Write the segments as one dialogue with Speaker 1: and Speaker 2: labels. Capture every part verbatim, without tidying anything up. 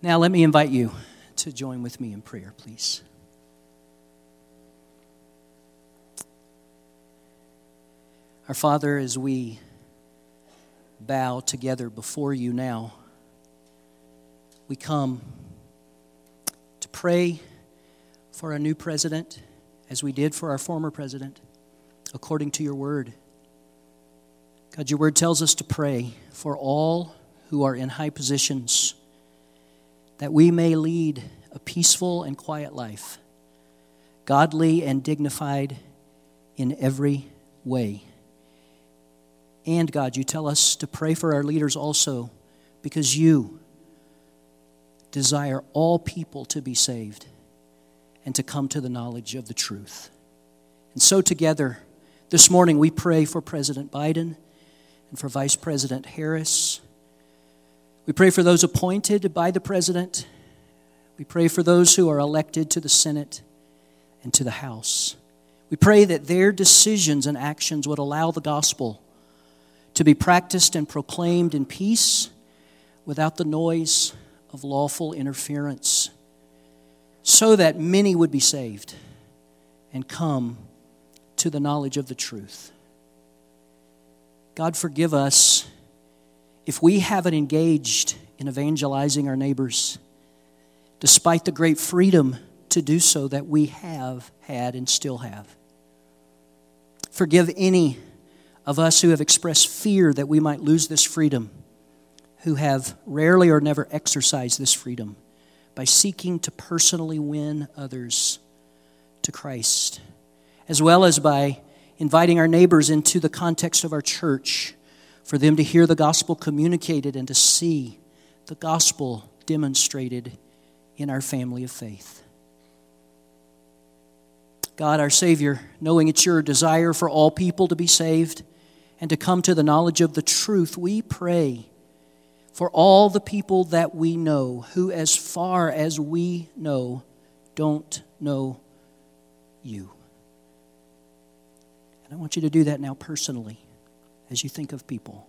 Speaker 1: Now let me invite you to join with me in prayer, please. Our Father, as we bow together before you now, we come to pray for our new president, as we did for our former president, according to your word. God, your word tells us to pray for all who are in high positions, that we may lead a peaceful and quiet life, godly and dignified in every way. And God, you tell us to pray for our leaders also, because you desire all people to be saved and to come to the knowledge of the truth. And so together, this morning we pray for President Biden and for Vice President Harris. We pray for those appointed by the President. We pray for those who are elected to the Senate and to the House. We pray that their decisions and actions would allow the gospel to be practiced and proclaimed in peace without the noise of lawful interference, so that many would be saved and come to the knowledge of the truth. God, forgive us if we haven't engaged in evangelizing our neighbors, despite the great freedom to do so that we have had and still have. Forgive any of us who have expressed fear that we might lose this freedom, who have rarely or never exercised this freedom by seeking to personally win others to Christ, as well as by inviting our neighbors into the context of our church for them to hear the gospel communicated and to see the gospel demonstrated in our family of faith. God, our Savior, knowing it's your desire for all people to be saved and to come to the knowledge of the truth, we pray for all the people that we know who, as far as we know, don't know you. And I want you to do that now personally as you think of people.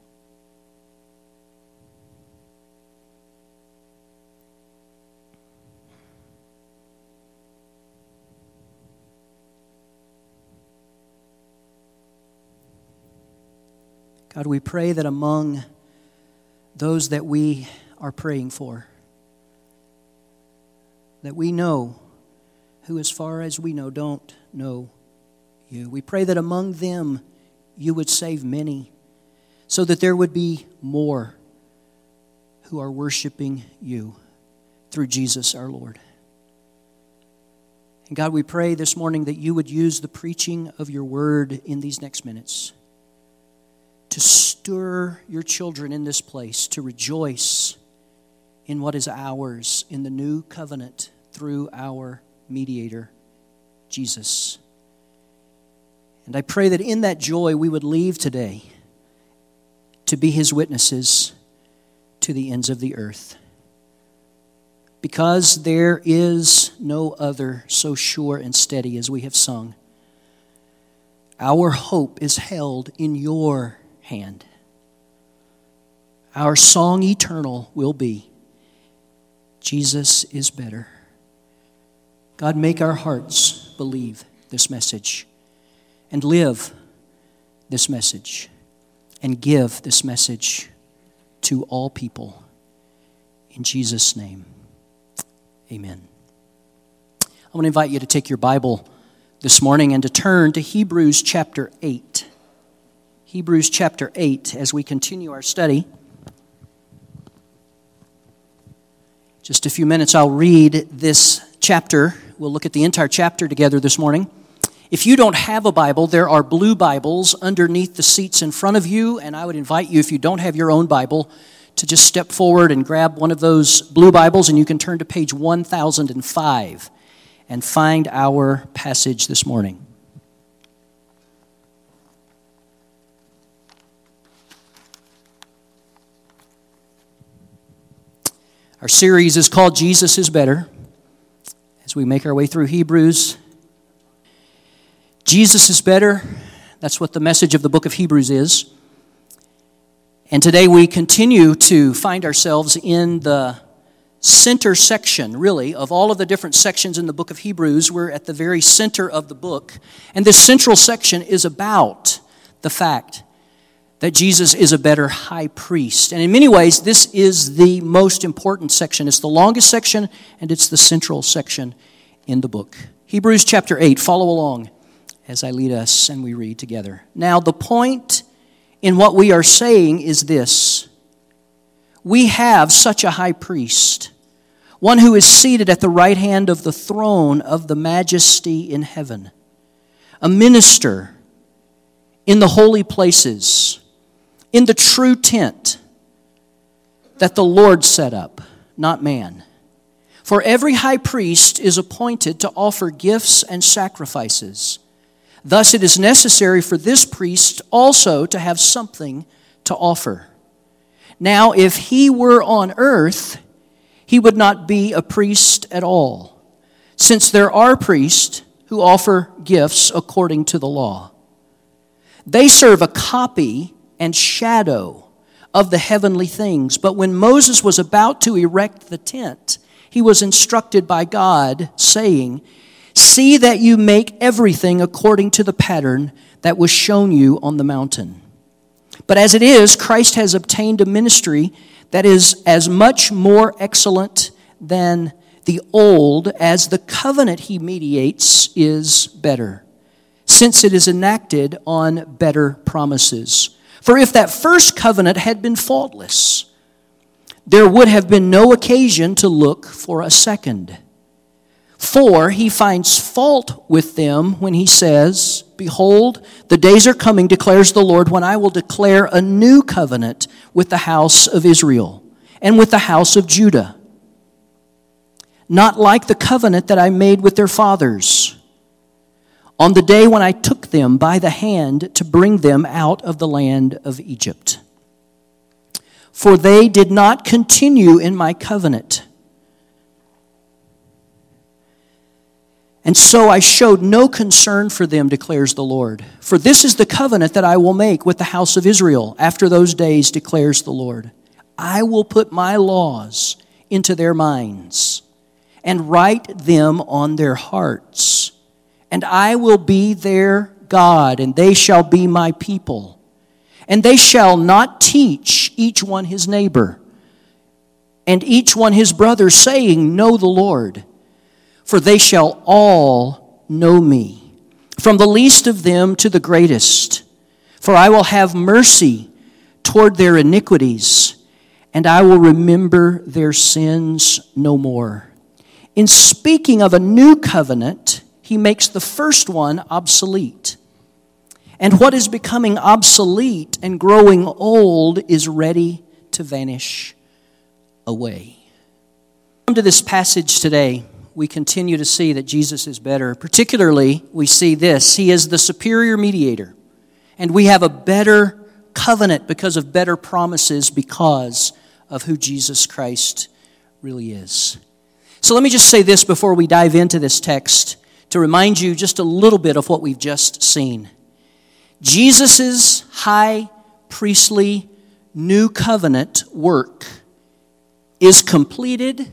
Speaker 1: God, we pray that among those that we are praying for, that we know who, as far as we know, don't know you. We pray that among them you would save many, so that there would be more who are worshiping you through Jesus our Lord. And God, we pray this morning that you would use the preaching of your word in these next minutes to stir your children in this place to rejoice in what is ours in the new covenant through our mediator, Jesus. And I pray that in that joy we would leave today to be his witnesses to the ends of the earth. Because there is no other so sure and steady as we have sung. Our hope is held in your hand. Our song eternal will be, Jesus is better. God, make our hearts believe this message and live this message and give this message to all people. In Jesus' name, amen. I want to invite you to take your Bible this morning and to turn to Hebrews chapter eight. Hebrews chapter eight, as we continue our study. Just a few minutes, I'll read this chapter. We'll look at the entire chapter together this morning. If you don't have a Bible, there are blue Bibles underneath the seats in front of you, and I would invite you, if you don't have your own Bible, to just step forward and grab one of those blue Bibles, and you can turn to page one thousand five and find our passage this morning. Our series is called Jesus is Better. As we make our way through Hebrews, Jesus is better. That's what the message of the book of Hebrews is. And today we continue to find ourselves in the center section, really, of all of the different sections in the book of Hebrews. We're at the very center of the book. And this central section is about the fact that Jesus is a better high priest. And in many ways, this is the most important section. It's the longest section, and it's the central section in the book. Hebrews chapter eight, follow along as I lead us and we read together. Now, the point in what we are saying is this: we have such a high priest, one who is seated at the right hand of the throne of the majesty in heaven, a minister in the holy places, in the true tent that the Lord set up, not man. For every high priest is appointed to offer gifts and sacrifices. Thus it is necessary for this priest also to have something to offer. Now, if he were on earth, he would not be a priest at all, since there are priests who offer gifts according to the law. They serve a copy and shadow of the heavenly things. But when Moses was about to erect the tent, he was instructed by God, saying, "See that you make everything according to the pattern that was shown you on the mountain." But as it is, Christ has obtained a ministry that is as much more excellent than the old as the covenant he mediates is better, since it is enacted on better promises. For if that first covenant had been faultless, there would have been no occasion to look for a second. For he finds fault with them when he says, "Behold, the days are coming, declares the Lord, when I will declare a new covenant with the house of Israel and with the house of Judah, not like the covenant that I made with their fathers on the day when I took them by the hand to bring them out of the land of Egypt. For they did not continue in my covenant, and so I showed no concern for them, declares the Lord. For this is the covenant that I will make with the house of Israel after those days, declares the Lord. I will put my laws into their minds and write them on their hearts. And I will be their God, and they shall be my people. And they shall not teach each one his neighbor, and each one his brother, saying, Know the Lord. For they shall all know me, from the least of them to the greatest. For I will have mercy toward their iniquities, and I will remember their sins no more. In speaking of a new covenant, he makes the first one obsolete. And what is becoming obsolete and growing old is ready to vanish away. Come to this passage today. We continue to see that Jesus is better. Particularly, we see this. He is the superior mediator. And we have a better covenant because of better promises because of who Jesus Christ really is. So let me just say this before we dive into this text to remind you just a little bit of what we've just seen. Jesus' high priestly new covenant work is completed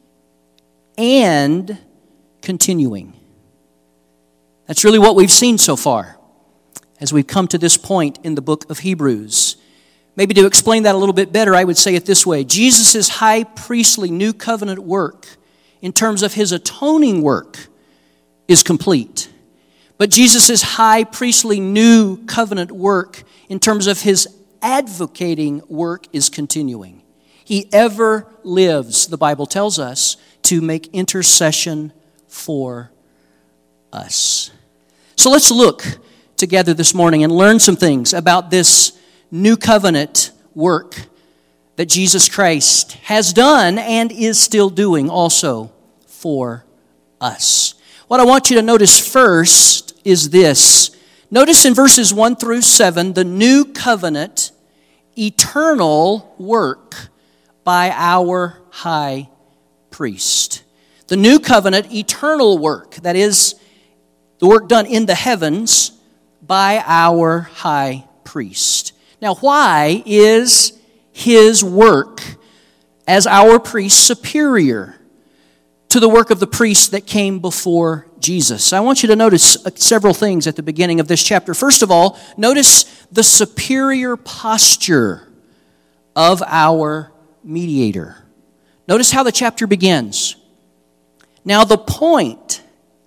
Speaker 1: and continuing. That's really what we've seen so far as we've come to this point in the book of Hebrews. Maybe to explain that a little bit better, I would say it this way. Jesus' high priestly new covenant work in terms of his atoning work is complete. But Jesus' high priestly new covenant work in terms of his advocating work is continuing. He ever lives, the Bible tells us, to make intercession for us. So let's look together this morning and learn some things about this new covenant work that Jesus Christ has done and is still doing also for us. What I want you to notice first is this. Notice in verses one through seven, the new covenant, eternal work by our high priest. The new covenant, eternal work, that is, the work done in the heavens by our high priest. Now, why is his work as our priest superior to the work of the priest that came before Jesus. I want you to notice several things at the beginning of this chapter. First of all, notice the superior posture of our mediator. Notice how the chapter begins. Now the point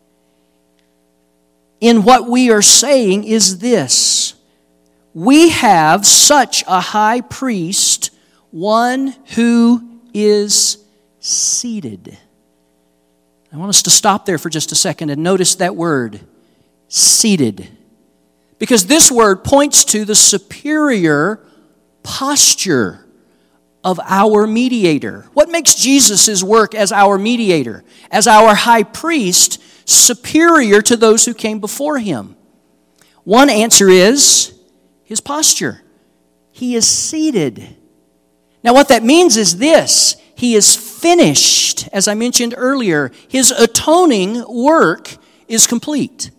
Speaker 1: in what we are saying is this: we have such a high priest, one who is seated. I want us to stop there for just a second and notice that word, seated. Because this word points to the superior posture of our mediator. What makes Jesus' work as our mediator, as our high priest, superior to those who came before him? One answer is his posture. He is seated. Now what that means is this: he is finished. As I mentioned earlier, his atoning work is complete.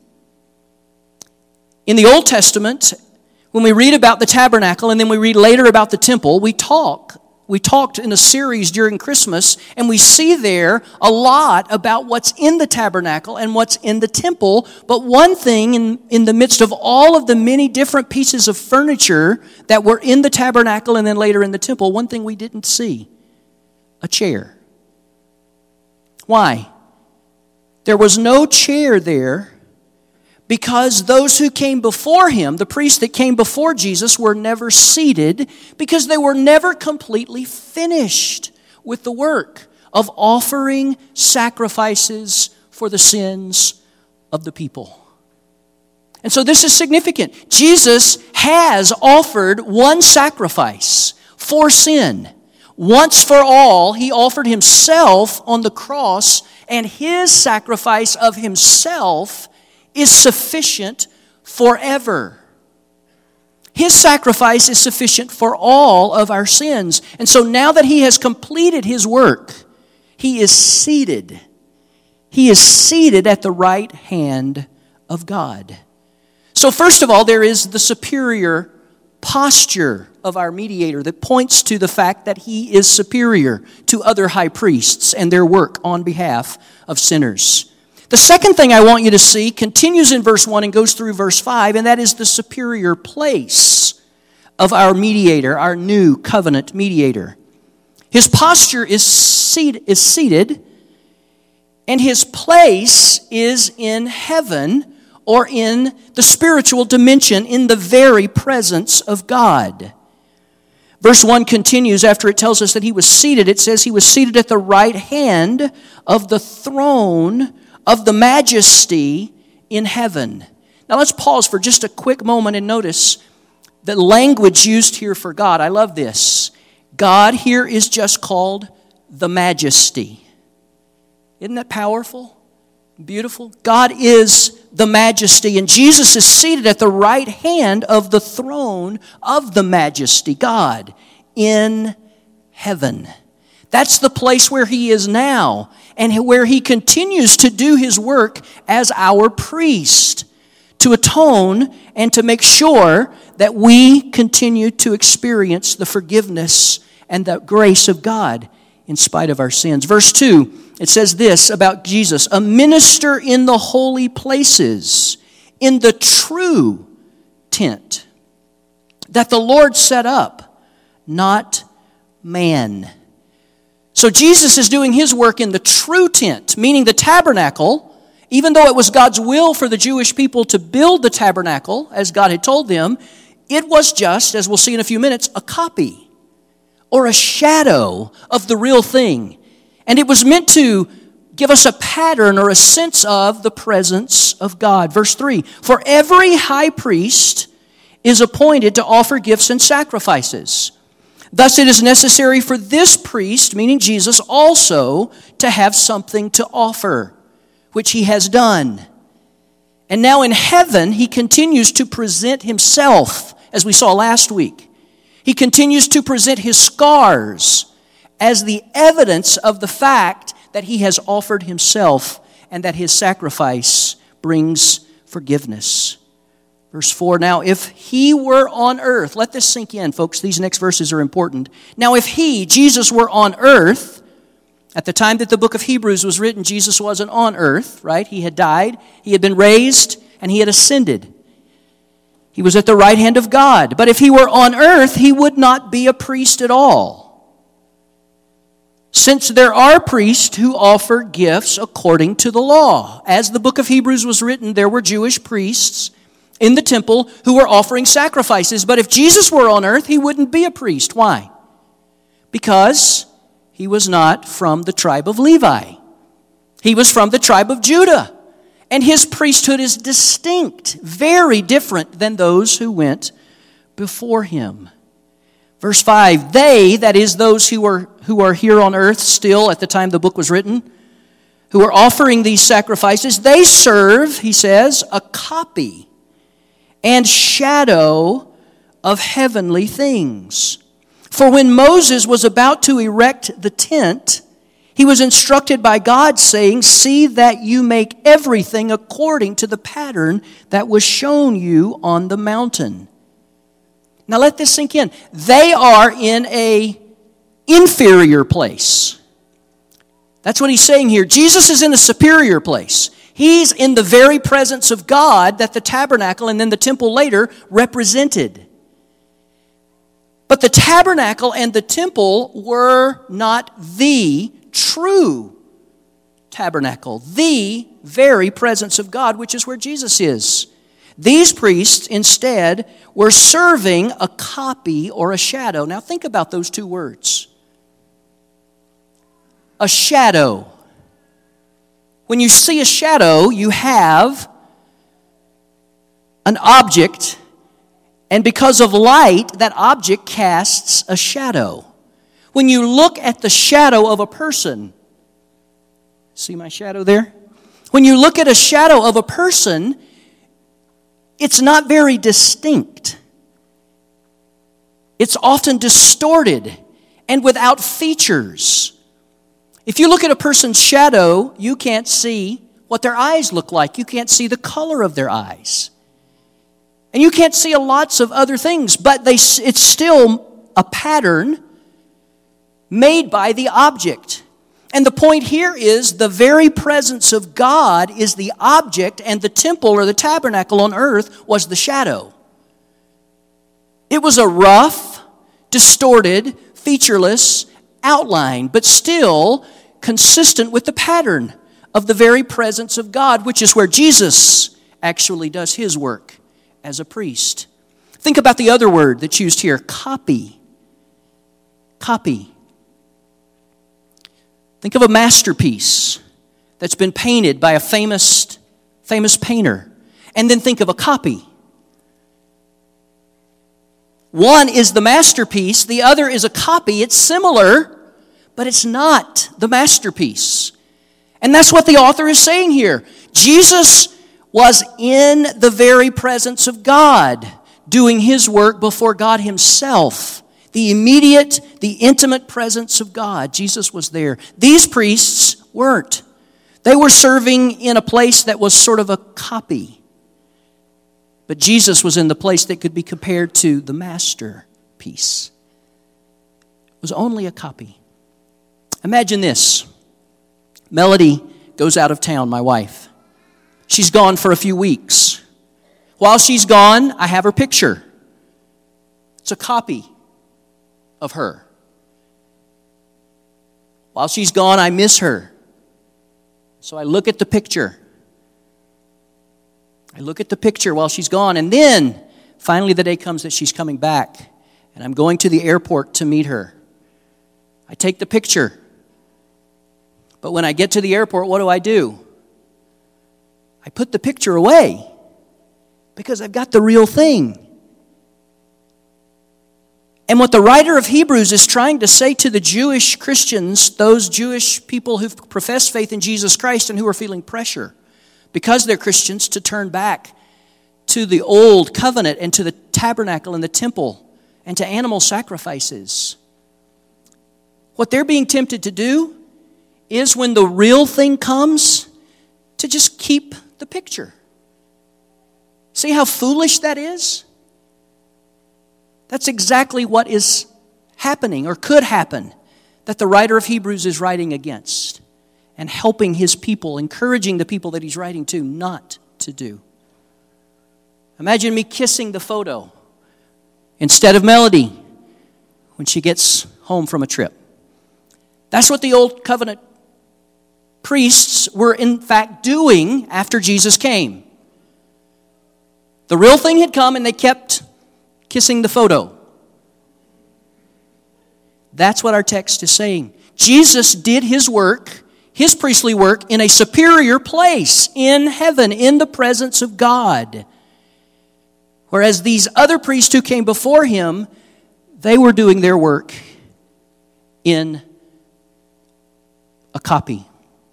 Speaker 1: In the Old Testament, when we read about the tabernacle and then we read later about the temple, we talk. We talked in a series during Christmas, and we see there a lot about what's in the tabernacle and what's in the temple. But one thing in, in the midst of all of the many different pieces of furniture that were in the tabernacle and then later in the temple, one thing we didn't see: a chair. Why? There was no chair there because those who came before him, the priests that came before Jesus, were never seated because they were never completely finished with the work of offering sacrifices for the sins of the people. And so this is significant. Jesus has offered one sacrifice for sin. Once for all, he offered himself on the cross, and his sacrifice of himself is sufficient forever. His sacrifice is sufficient for all of our sins. And so now that he has completed his work, he is seated. He is seated at the right hand of God. So first of all, there is the superior posture of our mediator that points to the fact that he is superior to other high priests and their work on behalf of sinners. The second thing I want you to see continues in verse one and goes through verse five, and that is the superior place of our mediator, our new covenant mediator. His posture is, seat, is seated, and his place is in heaven, or in the spiritual dimension, in the very presence of God. Verse one continues, after it tells us that he was seated, it says he was seated at the right hand of the throne of the majesty in heaven. Now let's pause for just a quick moment and notice the language used here for God. I love this. God here is just called the majesty. Isn't that powerful? Beautiful? God is the majesty, and Jesus is seated at the right hand of the throne of the majesty, God, in heaven. That's the place where he is now, and where he continues to do his work as our priest, to atone and to make sure that we continue to experience the forgiveness and the grace of God in spite of our sins. Verse two, it says this about Jesus: a minister in the holy places, in the true tent that the Lord set up, not man. So Jesus is doing his work in the true tent, meaning the tabernacle. Even though it was God's will for the Jewish people to build the tabernacle, as God had told them, it was just, as we'll see in a few minutes, a copy or a shadow of the real thing. And it was meant to give us a pattern or a sense of the presence of God. Verse three, for every high priest is appointed to offer gifts and sacrifices. Thus it is necessary for this priest, meaning Jesus, also to have something to offer, which he has done. And now in heaven, he continues to present himself, as we saw last week. He continues to present his scars as the evidence of the fact that he has offered himself and that his sacrifice brings forgiveness. Verse four, now if he were on earth, let this sink in, folks, these next verses are important. Now if he, Jesus, were on earth, at the time that the book of Hebrews was written, Jesus wasn't on earth, right? He had died, he had been raised, and he had ascended. He was at the right hand of God. But if he were on earth, he would not be a priest at all. Since there are priests who offer gifts according to the law. As the book of Hebrews was written, there were Jewish priests in the temple who were offering sacrifices. But if Jesus were on earth, he wouldn't be a priest. Why? Because he was not from the tribe of Levi. He was from the tribe of Judah. And his priesthood is distinct, very different than those who went before him. Verse five, they, that is those who are, who are here on earth still at the time the book was written, who are offering these sacrifices, they serve, he says, a copy and shadow of heavenly things. For when Moses was about to erect the tent, he was instructed by God, saying, see that you make everything according to the pattern that was shown you on the mountain. Now let this sink in. They are in a inferior place. That's what he's saying here. Jesus is in a superior place. He's in the very presence of God that the tabernacle and then the temple later represented. But the tabernacle and the temple were not the true tabernacle, the very presence of God, which is where Jesus is. These priests instead were serving a copy or a shadow. Now think about those two words. A shadow. When you see a shadow, you have an object, and because of light, that object casts a shadow. When you look at the shadow of a person, see my shadow there? When you look at a shadow of a person, it's not very distinct. It's often distorted and without features. If you look at a person's shadow, you can't see what their eyes look like. You can't see the color of their eyes. And you can't see lots of other things, but they, it's still a pattern made by the object. And the point here is the very presence of God is the object, and the temple or the tabernacle on earth was the shadow. It was a rough, distorted, featureless outline, but still consistent with the pattern of the very presence of God, which is where Jesus actually does his work as a priest. Think about the other word that's used here, copy. Copy. Think of a masterpiece that's been painted by a famous, famous painter, and then think of a copy. One is the masterpiece, the other is a copy. It's similar, but it's not the masterpiece. And that's what the author is saying here. Jesus was in the very presence of God, doing his work before God himself. The immediate, the intimate presence of God. Jesus was there. These priests weren't. They were serving in a place that was sort of a copy. But Jesus was in the place that could be compared to the masterpiece. It was only a copy. Imagine this. Melody goes out of town, my wife. She's gone for a few weeks. While she's gone, I have her picture. It's a copy of her. While she's gone, I miss her. So I look at the picture. I look at the picture while she's gone, and then finally the day comes that she's coming back, and I'm going to the airport to meet her. I take the picture. But when I get to the airport, what do I do? I put the picture away because I've got the real thing. And what the writer of Hebrews is trying to say to the Jewish Christians, those Jewish people who've professed faith in Jesus Christ and who are feeling pressure because they're Christians to turn back to the old covenant and to the tabernacle and the temple and to animal sacrifices. What they're being tempted to do is when the real thing comes, to just keep the picture. See how foolish that is? That's exactly what is happening or could happen that the writer of Hebrews is writing against and helping his people, encouraging the people that he's writing to not to do. Imagine me kissing the photo instead of Melody when she gets home from a trip. That's what the old covenant priests were in fact doing after Jesus came. The real thing had come and they kept kissing the photo. That's what our text is saying. Jesus did his work, his priestly work, in a superior place, in heaven, in the presence of God. Whereas these other priests who came before him, they were doing their work in a copy.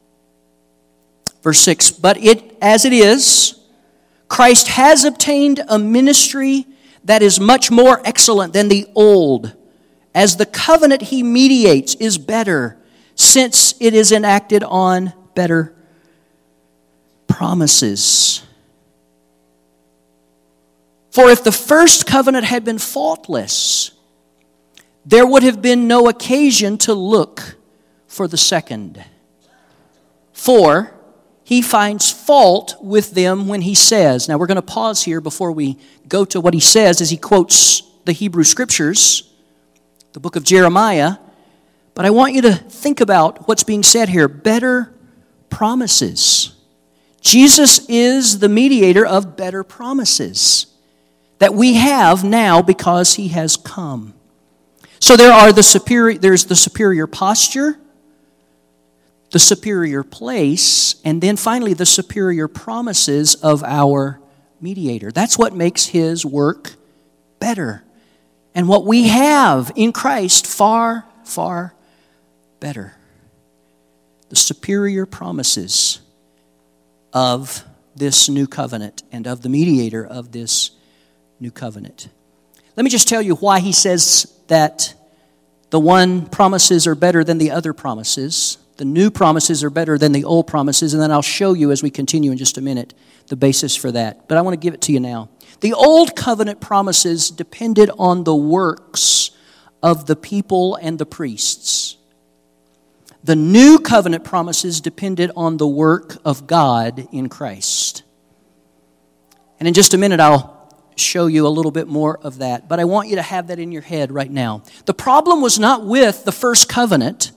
Speaker 1: Verse six, but it as it is, Christ has obtained a ministry that is much more excellent than the old, as the covenant he mediates is better, since it is enacted on better promises. For if the first covenant had been faultless, there would have been no occasion to look for the second. For he finds fault with them when he says, now we're going to pause here before we go to what he says as he quotes the Hebrew Scriptures, the book of Jeremiah, but I want you to think about what's being said here. Better promises. Jesus is the mediator of better promises that we have now because he has come. So there are the superior, there's the superior posture, the superior place, and then finally the superior promises of our mediator. That's what makes his work better. And what we have in Christ far, far better. The superior promises of this new covenant and of the mediator of this new covenant. Let me just tell you why he says that the one promises are better than the other promises. The new promises are better than the old promises, and then I'll show you as we continue in just a minute the basis for that. But I want to give it to you now. The old covenant promises depended on the works of the people and the priests. The new covenant promises depended on the work of God in Christ. And in just a minute, I'll show you a little bit more of that. But I want you to have that in your head right now. The problem was not with the first covenant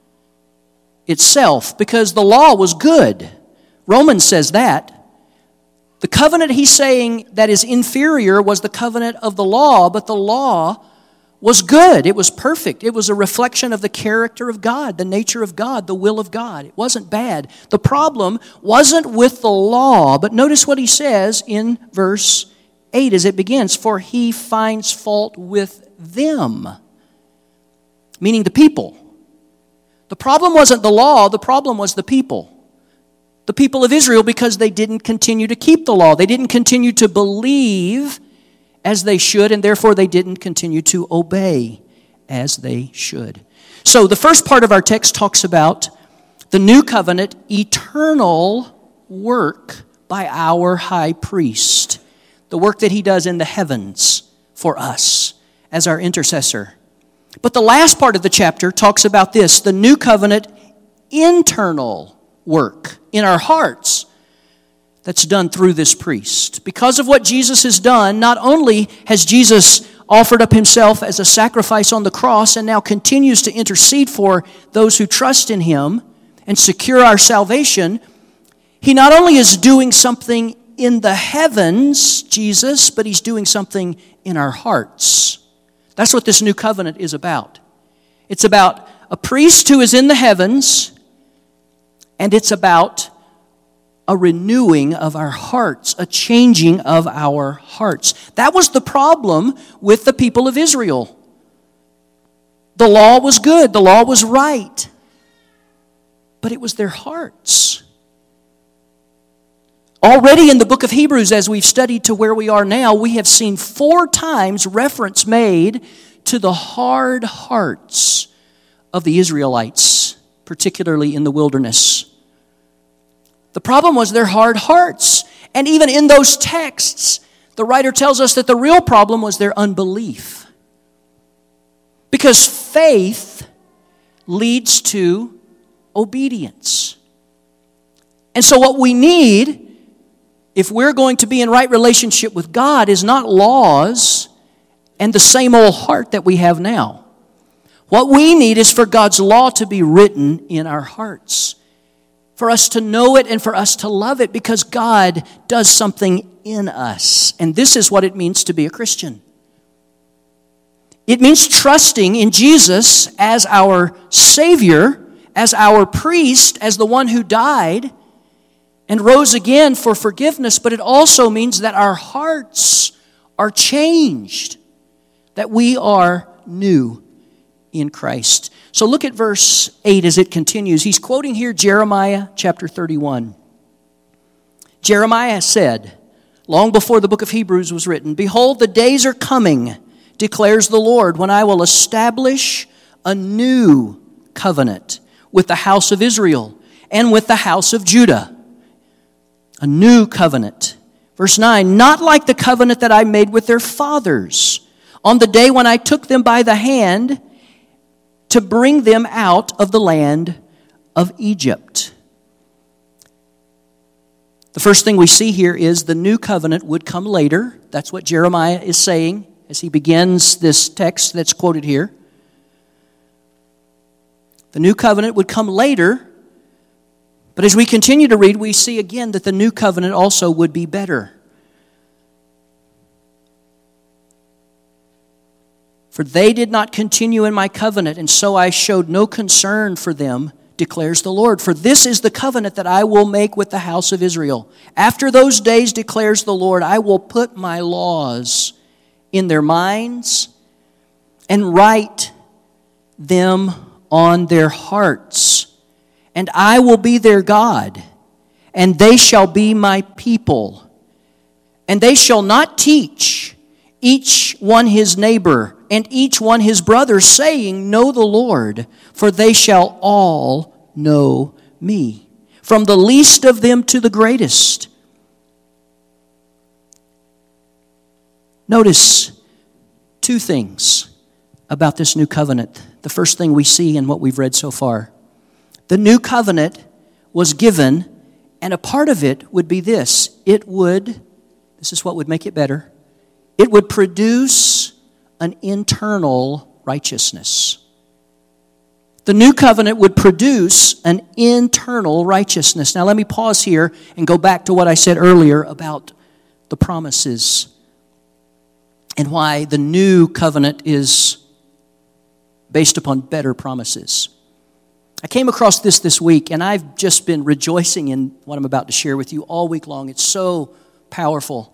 Speaker 1: itself, because the law was good. Romans says that. The covenant he's saying that is inferior was the covenant of the law, but the law was good. It was perfect. It was a reflection of the character of God, the nature of God, the will of God. It wasn't bad. The problem wasn't with the law, but notice what he says in verse eight as it begins, for he finds fault with them, meaning the people. The problem wasn't the law, the problem was the people. The people of Israel, because they didn't continue to keep the law. They didn't continue to believe as they should, and therefore they didn't continue to obey as they should. So the first part of our text talks about the new covenant, eternal work by our high priest. The work that he does in the heavens for us as our intercessor. But the last part of the chapter talks about this, the new covenant internal work in our hearts that's done through this priest. Because of what Jesus has done, not only has Jesus offered up himself as a sacrifice on the cross and now continues to intercede for those who trust in him and secure our salvation, he not only is doing something in the heavens, Jesus, but he's doing something in our hearts. That's what this new covenant is about. It's about a priest who is in the heavens, and it's about a renewing of our hearts, a changing of our hearts. That was the problem with the people of Israel. The law was good, the law was right, but it was their hearts. Already in the book of Hebrews, as we've studied to where we are now, we have seen four times reference made to the hard hearts of the Israelites, particularly in the wilderness. The problem was their hard hearts. And even in those texts, The writer tells us that the real problem was their unbelief. Because faith leads to obedience. And so what we need, if we're going to be in right relationship with God, is not laws and the same old heart that we have now. What we need is for God's law to be written in our hearts, for us to know it and for us to love it, because God does something in us. And this is what it means to be a Christian. It means trusting in Jesus as our Savior, as our priest, as the one who died and rose again for forgiveness, but it also means that our hearts are changed, that we are new in Christ. So look at verse eight as it continues. He's quoting here Jeremiah chapter thirty-one. Jeremiah said, long before the book of Hebrews was written, "Behold, the days are coming, declares the Lord, when I will establish a new covenant with the house of Israel and with the house of Judah." A new covenant. Verse nine, "Not like the covenant that I made with their fathers on the day when I took them by the hand to bring them out of the land of Egypt." The first thing we see here is the new covenant would come later. That's what Jeremiah is saying as he begins this text that's quoted here. The new covenant would come later, but as we continue to read, we see again that the new covenant also would be better. "For they did not continue in my covenant, and so I showed no concern for them, declares the Lord. For this is the covenant that I will make with the house of Israel. After those days, declares the Lord, I will put my laws in their minds and write them on their hearts. And I will be their God, and they shall be my people. And they shall not teach each one his neighbor and each one his brother, saying, Know the Lord, for they shall all know me, from the least of them to the greatest." Notice two things about this new covenant. The first thing we see in what we've read so far. The new covenant was given, and a part of it would be this. It would, this is what would make it better, it would produce an internal righteousness. The new covenant would produce an internal righteousness. Now let me pause here and go back to what I said earlier about the promises and why the new covenant is based upon better promises. I came across this this week, and I've just been rejoicing in what I'm about to share with you all week long. It's so powerful.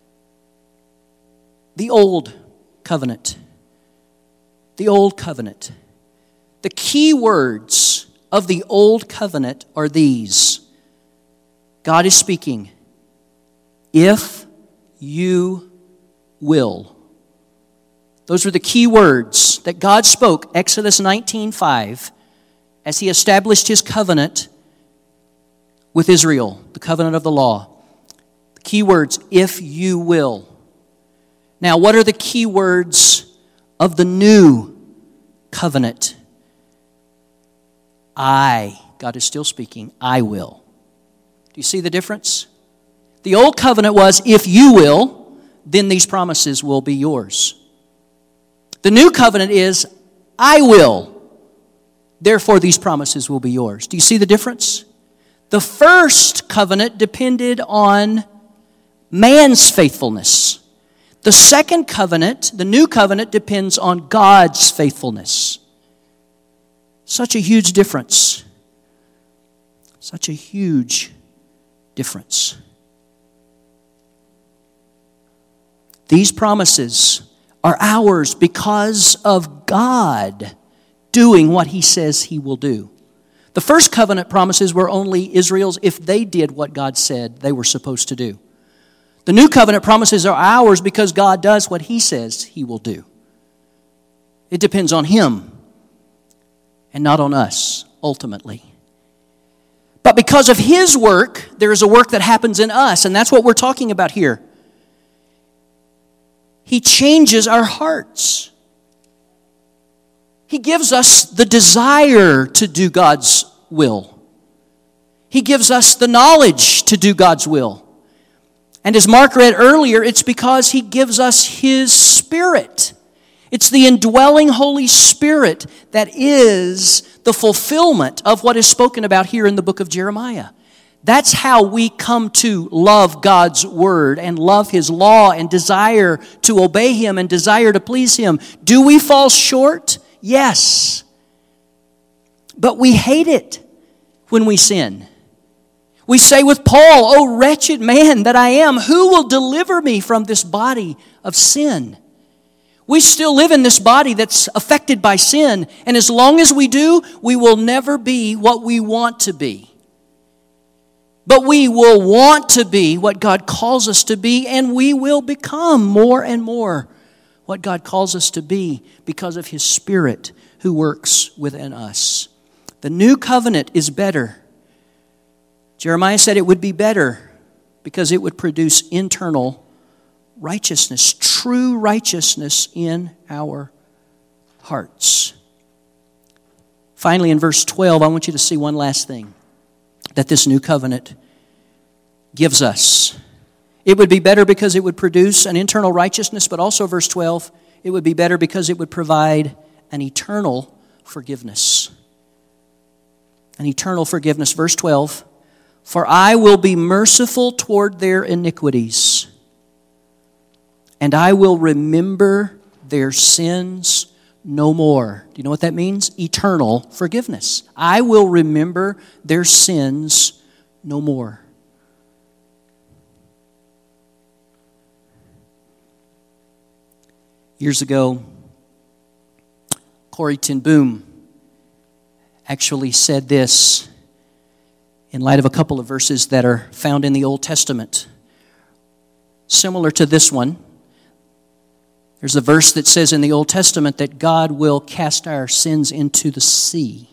Speaker 1: The old covenant. The old covenant. The key words of the old covenant are these. God is speaking. If you will. Those were the key words that God spoke, Exodus nineteen five, as He established His covenant with Israel, the covenant of the law. The key words, if you will. Now, what are the key words of the new covenant? I, God is still speaking, I will. Do you see the difference? The old covenant was, if you will, then these promises will be yours. The new covenant is, I will, therefore these promises will be yours. Do you see the difference? The first covenant depended on man's faithfulness. The second covenant, the new covenant, depends on God's faithfulness. Such a huge difference. Such a huge difference. These promises are ours because of God doing what He says He will do. The first covenant promises were only Israel's if they did what God said they were supposed to do. The new covenant promises are ours because God does what He says He will do. It depends on Him and not on us, ultimately. But because of His work, there is a work that happens in us, and that's what we're talking about here. He changes our hearts. He gives us the desire to do God's will. He gives us the knowledge to do God's will. And as Mark read earlier, it's because He gives us His Spirit. It's the indwelling Holy Spirit that is the fulfillment of what is spoken about here in the book of Jeremiah. That's how we come to love God's Word and love His law and desire to obey Him and desire to please Him. Do we fall short? Yes. But we hate it when we sin. We say with Paul, "O wretched man that I am, who will deliver me from this body of sin?" We still live in this body that's affected by sin, and as long as we do, we will never be what we want to be. But we will want to be what God calls us to be, and we will become more and more what God calls us to be because of His Spirit who works within us. The new covenant is better. Jeremiah said it would be better because it would produce internal righteousness, true righteousness in our hearts. Finally, in verse twelve, I want you to see one last thing that this new covenant gives us. It would be better because it would produce an internal righteousness, but also, verse twelve, it would be better because it would provide an eternal forgiveness. An eternal forgiveness. Verse twelve, "For I will be merciful toward their iniquities, and I will remember their sins no more." Do you know what that means? Eternal forgiveness. I will remember their sins no more. Years ago, Corrie ten Boom actually said this in light of a couple of verses that are found in the Old Testament. Similar to this one, there's a verse that says in the Old Testament that God will cast our sins into the sea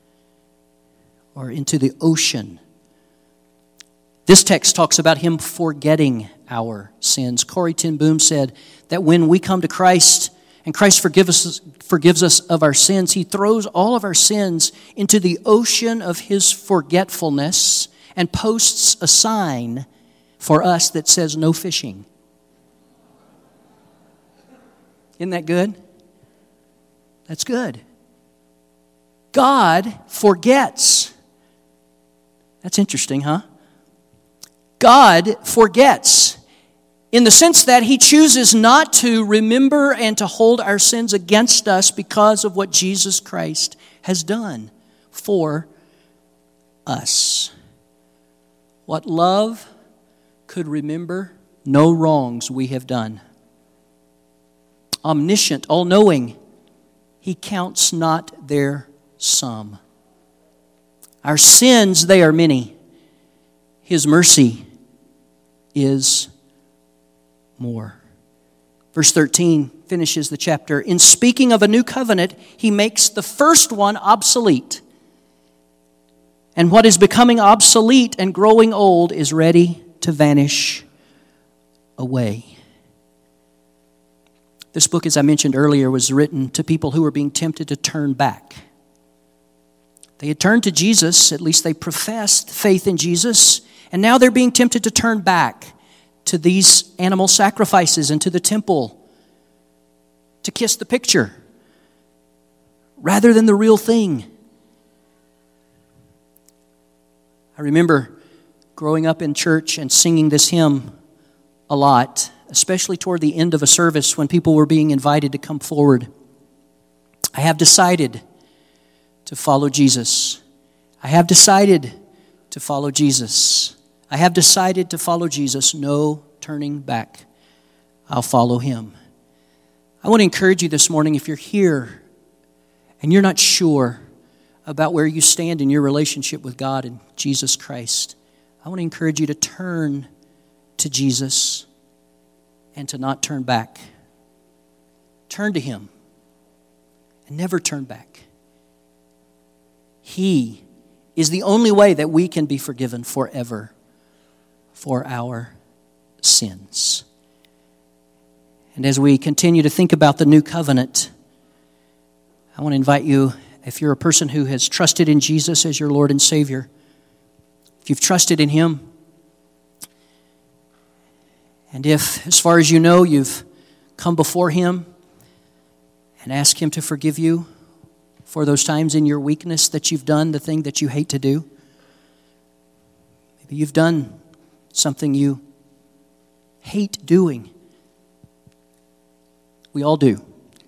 Speaker 1: or into the ocean. This text talks about Him forgetting our sins. Corrie ten Boom said that when we come to Christ and Christ forgives us, forgives us of our sins, He throws all of our sins into the ocean of His forgetfulness and posts a sign for us that says no fishing. Isn't that good? That's good. God forgets. That's interesting, huh? God forgets in the sense that He chooses not to remember and to hold our sins against us because of what Jesus Christ has done for us. What love could remember no wrongs we have done. Omniscient, all-knowing, He counts not their sum. Our sins, they are many. His mercy is more. Verse thirteen finishes the chapter. In speaking of a new covenant, He makes the first one obsolete. And what is becoming obsolete and growing old is ready to vanish away. This book, as I mentioned earlier, was written to people who were being tempted to turn back. They had turned to Jesus, at least they professed faith in Jesus, and now they're being tempted to turn back to these animal sacrifices and to the temple, to kiss the picture, rather than the real thing. I remember growing up in church and singing this hymn a lot, especially toward the end of a service when people were being invited to come forward. I have decided to follow Jesus. I have decided to follow Jesus. I have decided to follow Jesus. No turning back. I'll follow Him. I want to encourage you this morning, if you're here and you're not sure about where you stand in your relationship with God and Jesus Christ, I want to encourage you to turn to Jesus and to not turn back. Turn to Him and never turn back. He is the only way that we can be forgiven forever for our sins. And as we continue to think about the new covenant, I want to invite you, if you're a person who has trusted in Jesus as your Lord and Savior, if you've trusted in Him, and if, as far as you know, you've come before Him and asked Him to forgive you for those times in your weakness that you've done the thing that you hate to do. Maybe you've done something you hate doing. We all do.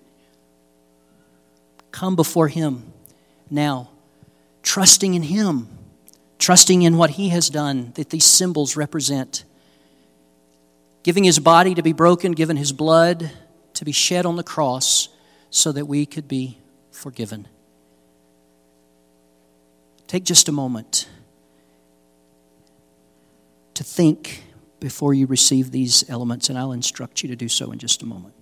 Speaker 1: Come before Him now, trusting in Him, trusting in what He has done that these symbols represent. Giving His body to be broken, giving His blood to be shed on the cross so that we could be forgiven. Take just a moment to think before you receive these elements, and I'll instruct you to do so in just a moment.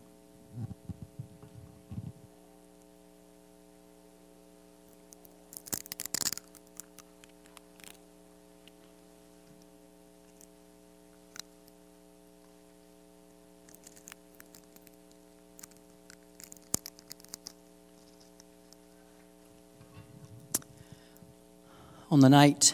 Speaker 1: On the night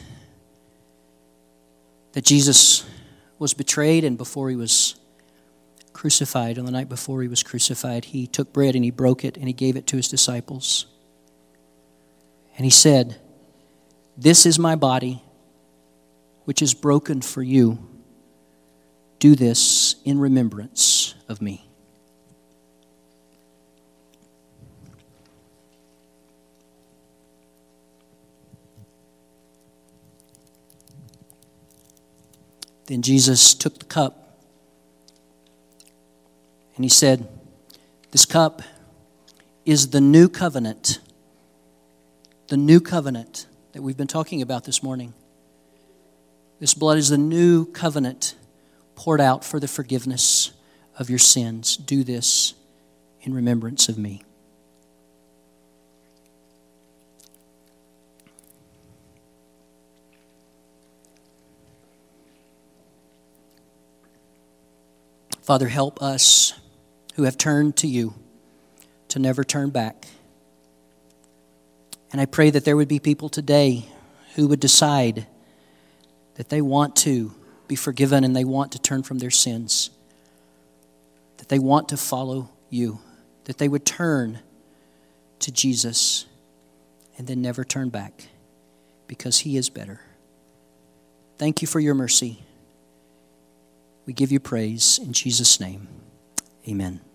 Speaker 1: that Jesus was betrayed and before He was crucified, on the night before He was crucified, He took bread and He broke it and He gave it to His disciples. And He said, "This is my body, which is broken for you. Do this in remembrance of me." Then Jesus took the cup and He said, "This cup is the new covenant, the new covenant that we've been talking about this morning. This blood is the new covenant poured out for the forgiveness of your sins. Do this in remembrance of me." Father, help us who have turned to You to never turn back. And I pray that there would be people today who would decide that they want to be forgiven and they want to turn from their sins, that they want to follow You, that they would turn to Jesus and then never turn back because He is better. Thank You for Your mercy. We give You praise in Jesus' name. Amen.